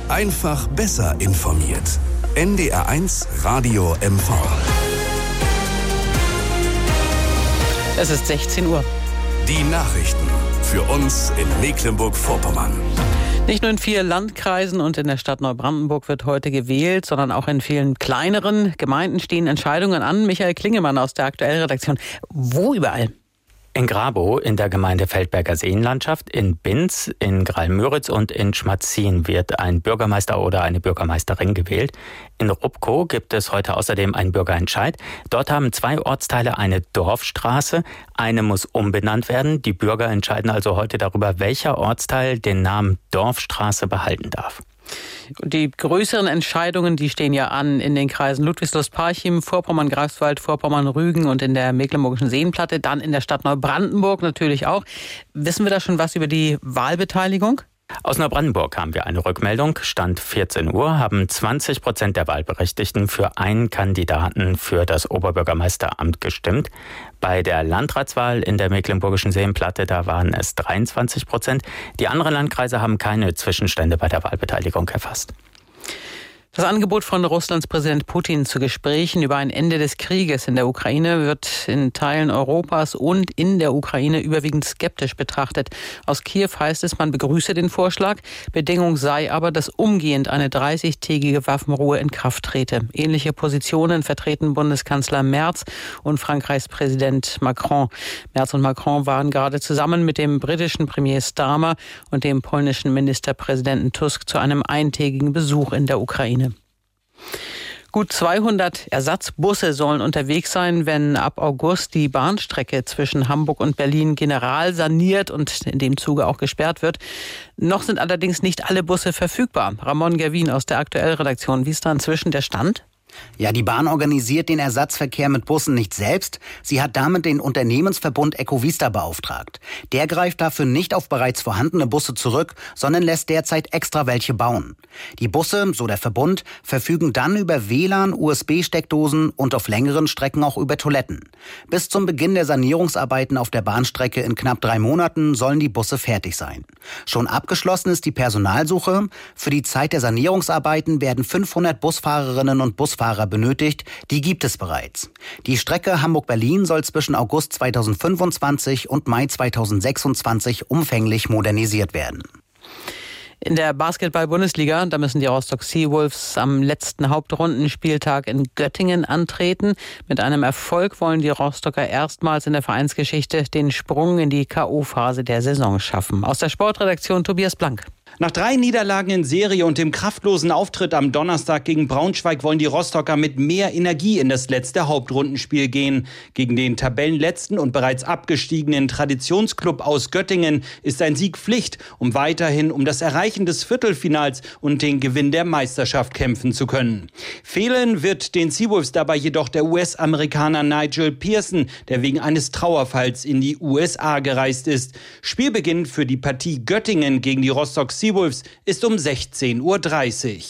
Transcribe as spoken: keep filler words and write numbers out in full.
Einfach besser informiert. N D R eins Radio M V. Es ist sechzehn Uhr. Die Nachrichten für uns in Mecklenburg-Vorpommern. Nicht nur in vier Landkreisen und in der Stadt Neubrandenburg wird heute gewählt, sondern auch in vielen kleineren Gemeinden stehen Entscheidungen an. Michael Klingemann aus der Aktuellredaktion. Wo überall? In Grabow, in der Gemeinde Feldberger Seenlandschaft, in Binz, in Graal-Müritz und in Schmatzin wird ein Bürgermeister oder eine Bürgermeisterin gewählt. In Rupkow gibt es heute außerdem einen Bürgerentscheid. Dort haben zwei Ortsteile eine Dorfstraße. Eine muss umbenannt werden. Die Bürger entscheiden also heute darüber, welcher Ortsteil den Namen Dorfstraße behalten darf. Die größeren Entscheidungen, die stehen ja an in den Kreisen Ludwigslust-Parchim, Vorpommern-Greifswald, Vorpommern-Rügen und in der Mecklenburgischen Seenplatte, dann in der Stadt Neubrandenburg natürlich auch. Wissen wir da schon was über die Wahlbeteiligung? Aus Neubrandenburg haben wir eine Rückmeldung. Stand vierzehn Uhr haben zwanzig Prozent der Wahlberechtigten für einen Kandidaten für das Oberbürgermeisteramt gestimmt. Bei der Landratswahl in der Mecklenburgischen Seenplatte, da waren es dreiundzwanzig Prozent. Die anderen Landkreise haben keine Zwischenstände bei der Wahlbeteiligung erfasst. Das Angebot von Russlands Präsident Putin zu Gesprächen über ein Ende des Krieges in der Ukraine wird in Teilen Europas und in der Ukraine überwiegend skeptisch betrachtet. Aus Kiew heißt es, man begrüße den Vorschlag. Bedingung sei aber, dass umgehend eine dreißigtägige Waffenruhe in Kraft trete. Ähnliche Positionen vertreten Bundeskanzler Merz und Frankreichs Präsident Macron. Merz und Macron waren gerade zusammen mit dem britischen Premier Starmer und dem polnischen Ministerpräsidenten Tusk zu einem eintägigen Besuch in der Ukraine. Gut zweihundert Ersatzbusse sollen unterwegs sein, wenn ab August die Bahnstrecke zwischen Hamburg und Berlin general saniert und in dem Zuge auch gesperrt wird. Noch sind allerdings nicht alle Busse verfügbar. Ramon Gerwin aus der Aktuellredaktion. Wie ist da inzwischen der Stand? Ja, die Bahn organisiert den Ersatzverkehr mit Bussen nicht selbst. Sie hat damit den Unternehmensverbund Ecovista beauftragt. Der greift dafür nicht auf bereits vorhandene Busse zurück, sondern lässt derzeit extra welche bauen. Die Busse, so der Verbund, verfügen dann über W L A N, U S B-Steckdosen und auf längeren Strecken auch über Toiletten. Bis zum Beginn der Sanierungsarbeiten auf der Bahnstrecke in knapp drei Monaten sollen die Busse fertig sein. Schon abgeschlossen ist die Personalsuche. Für die Zeit der Sanierungsarbeiten werden fünfhundert Busfahrerinnen und Busfahrer Fahrer benötigt, die gibt es bereits. Die Strecke Hamburg-Berlin soll zwischen August zweitausendfünfundzwanzig und Mai zweitausendsechsundzwanzig umfänglich modernisiert werden. In der Basketball-Bundesliga, da müssen die Rostock Seawolves am letzten Hauptrundenspieltag in Göttingen antreten. Mit einem Erfolg wollen die Rostocker erstmals in der Vereinsgeschichte den Sprung in die K O-Phase der Saison schaffen. Aus der Sportredaktion Tobias Blank. Nach drei Niederlagen in Serie und dem kraftlosen Auftritt am Donnerstag gegen Braunschweig wollen die Rostocker mit mehr Energie in das letzte Hauptrundenspiel gehen. Gegen den Tabellenletzten und bereits abgestiegenen Traditionsklub aus Göttingen ist ein Sieg Pflicht, um weiterhin um das Erreichen des Viertelfinals und den Gewinn der Meisterschaft kämpfen zu können. Fehlen wird den Seawolves dabei jedoch der U S-Amerikaner Nigel Pearson, der wegen eines Trauerfalls in die U S A gereist ist. Spielbeginn für die Partie Göttingen gegen die Rostock Seawolves ist um sechzehn Uhr dreißig.